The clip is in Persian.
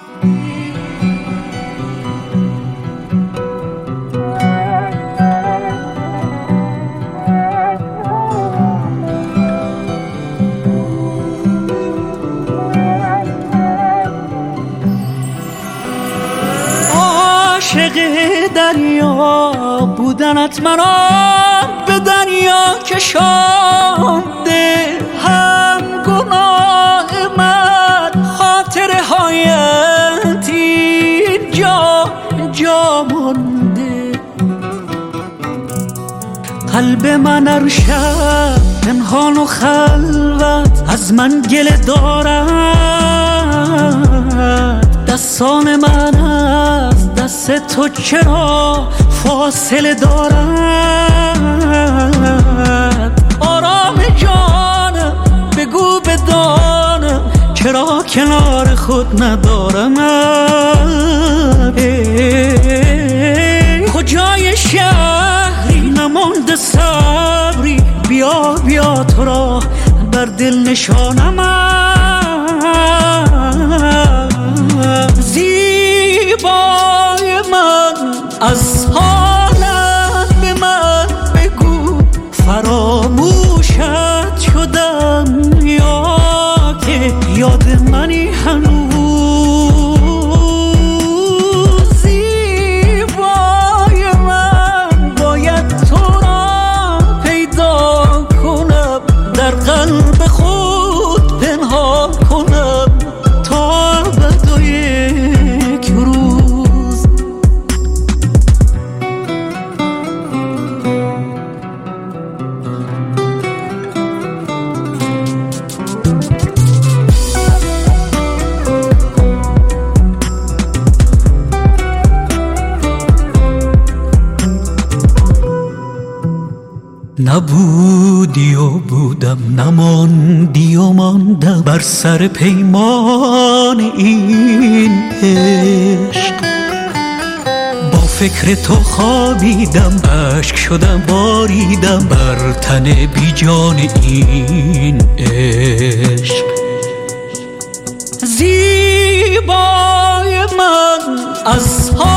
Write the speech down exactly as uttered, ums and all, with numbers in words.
عاشق دریا بودنت منو به دریا کشانده، هم گناه من خاطره هایت اینجا جا مانده. قلب من هر شب پنهان و خلوت از من گله دارد، دستان من از دست تو چرا فاصله دارد؟ آرام جانم بگو بدانم چرا کنار خود ندارم. کجای شهری نمانده صبری، بیا بیا تو را بر دل نشانم. زیبای من از حالت به من بگو، فراموشت شدم یا که یاد منی هنوز؟ زیبای من باید تو را پیدا کنم، در قلب خود پنهان کنم تا ابد و یک روز. نبودی و بودم، نماندی و ماندم بر سر پیمان این عشق. با فکر تو خوابیدم، اشک شدم باریدم بر تن بی جان این عشق. زیبای من از